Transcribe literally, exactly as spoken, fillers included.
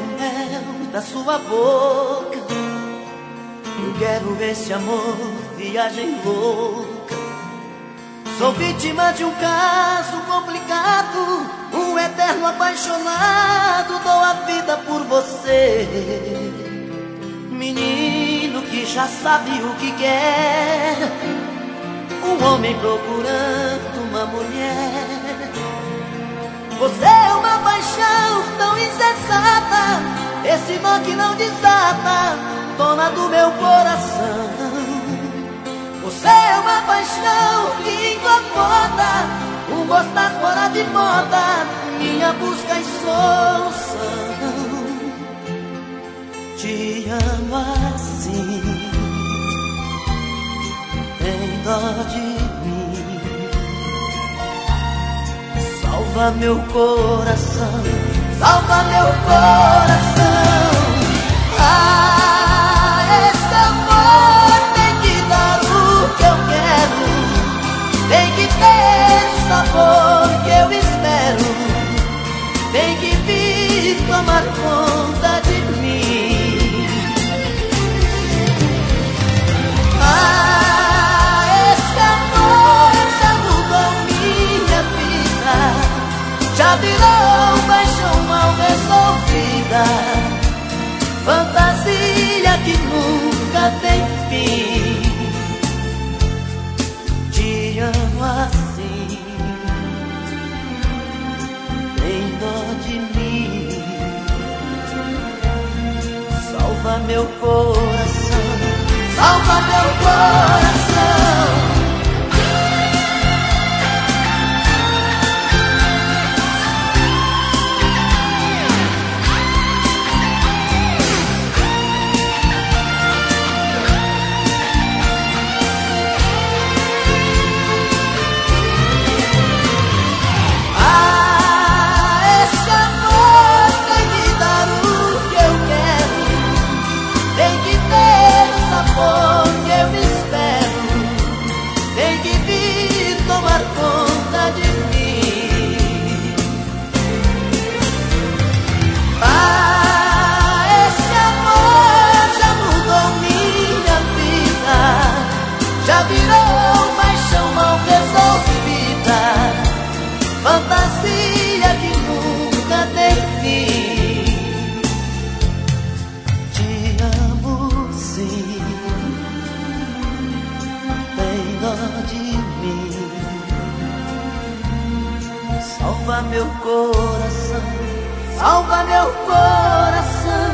o mel da sua boca, eu quero esse amor, viagem louca. Sou vítima de um caso complicado, um eterno apaixonado, dou a vida por você. Menino que já sabe o que quer, um homem procurando uma mulher. Você é uma paixão tão insensata, esse nó que não desata, dona do meu coração. Você é uma paixão que incomoda, um gostar fora de moda, minha busca e solução. Te amo assim, tem dó de mim, salva meu coração, salva meu coração. Ah, esse amor tem que dar o que eu quero, tem que ter o sabor que eu espero, tem que vir tomar conta de mim. Ah, esse amor já mudou minha vida, já virou paixão mal resolvida, fantasia que nunca tem fim. Te amo assim, tem dó de mim, salva meu coração, salva meu coração. Já virou paixão mal resolvida, fantasia que nunca tem fim. Te amo sim, tem dó de mim, salva meu coração, salva meu coração.